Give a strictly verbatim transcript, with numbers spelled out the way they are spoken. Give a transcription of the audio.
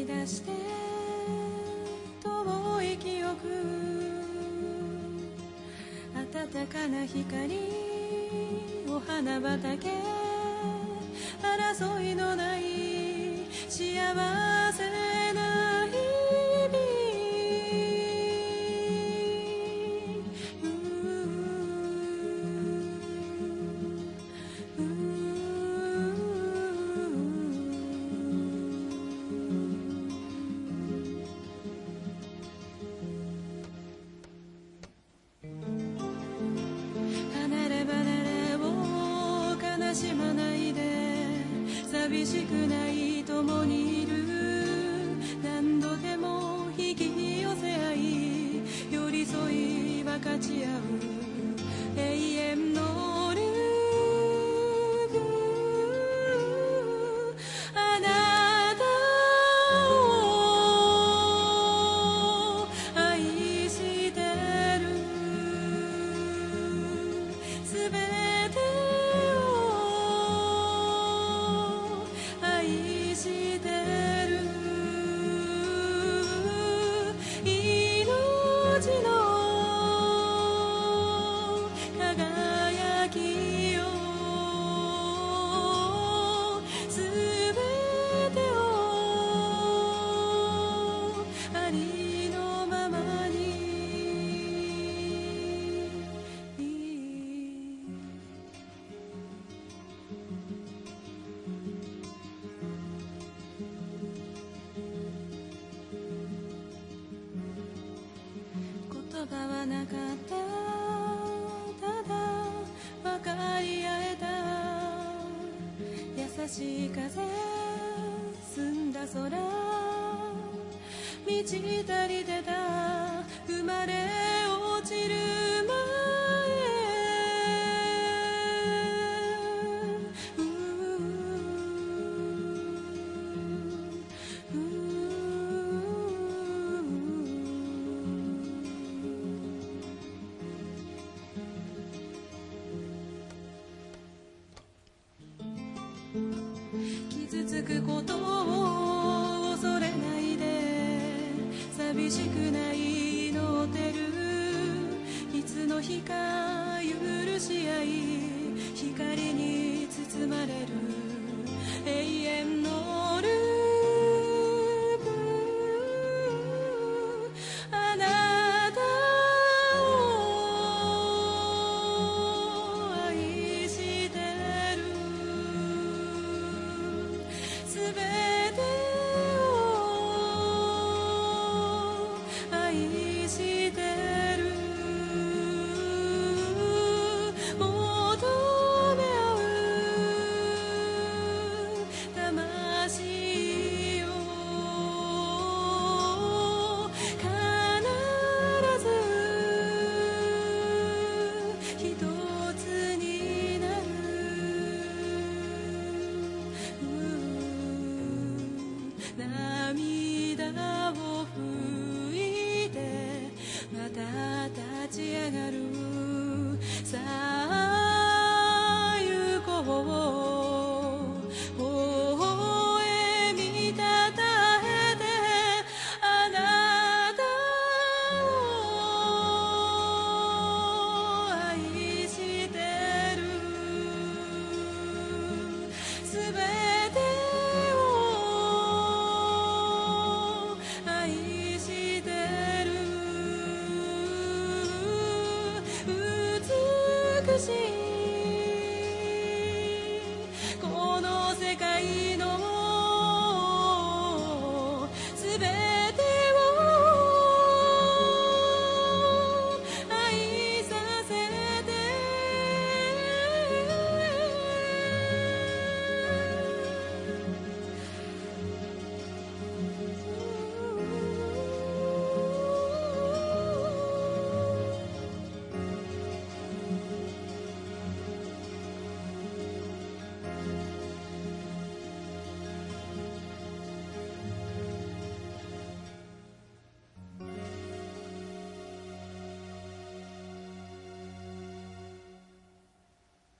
出して遠い記憶、暖かな光、お花畑、争いのない幸せな日々。離れ離れを悲しまないで、寂しくない共にいる、何度でも引き寄せ合い寄り添い分かち合う永遠のループ。あなたを愛してる、すべてを愛してる、命の輝きよ、すべてをありのままに。言葉はなかった、ただ分かり合えた、優しい風、澄んだ空、満ち足りてた、生まれ落ちる前。うーうー傷つくことを恐れないで、寂しくない祈ってる、いつの日か許し合い光に包まれる永遠のループ。あなたを愛してる、すべ